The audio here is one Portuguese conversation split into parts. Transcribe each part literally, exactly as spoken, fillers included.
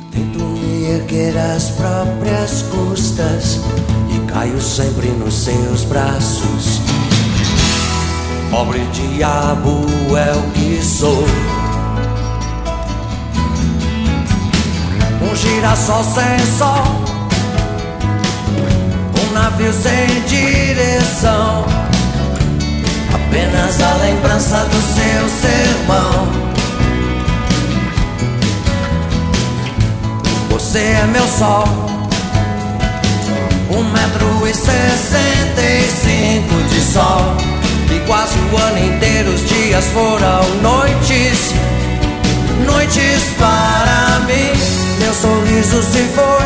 Tento me erguer às próprias custas e caio sempre nos seus braços. Pobre diabo é o que sou, um girassol sem sol, um navio sem direção, apenas a lembrança do seu sermão. Você é meu sol, um metro e sessenta e cinco de sol, e quase o ano inteiro os dias foram noites, noites para mim. Meu sorriso se foi,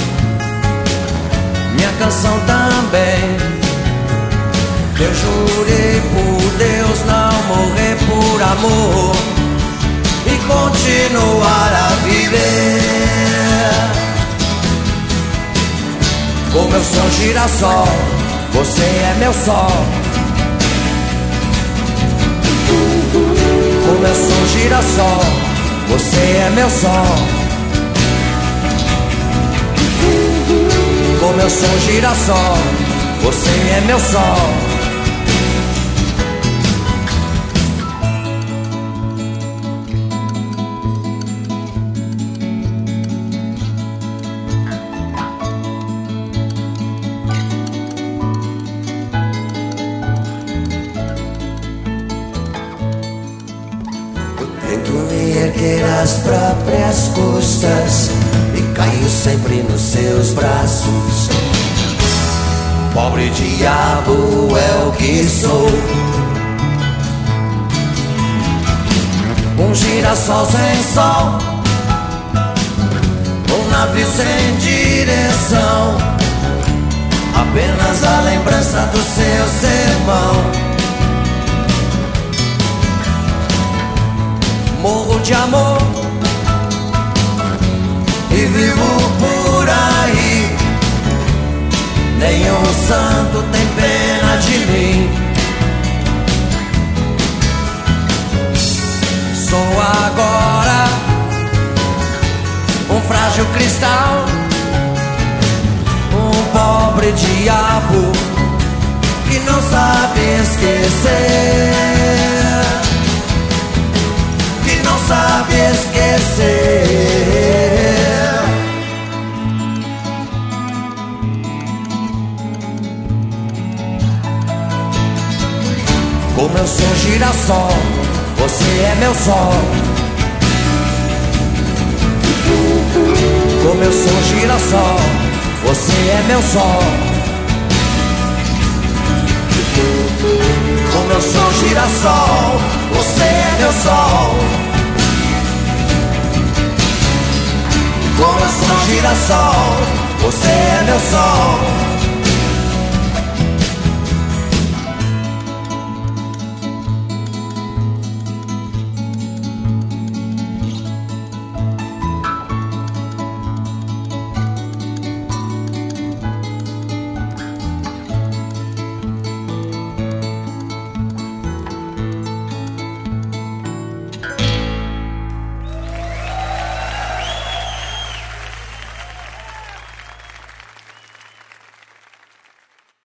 minha canção também. Eu jurei por Deus não morrer por amor e continuar a viver. Como eu sou girassol, você é meu sol. Como eu sou girassol, você é meu sol. Como eu sou girassol, você é meu sol. Tento me erguer às próprias custas e caio sempre nos seus braços. Pobre diabo é o que sou, um girassol sem sol, um navio sem direção, apenas a lembrança do seu sermão. Morro de amor e vivo por aí. Nenhum santo tem pena de mim. Sou agora um frágil cristal, um pobre diabo que não sabe esquecer, não sabe esquecer. Como eu sou girassol, você é meu sol. Como eu sou girassol, você é meu sol. Como eu sou girassol, você é meu sol. Como eu sou girassol, você é meu sol.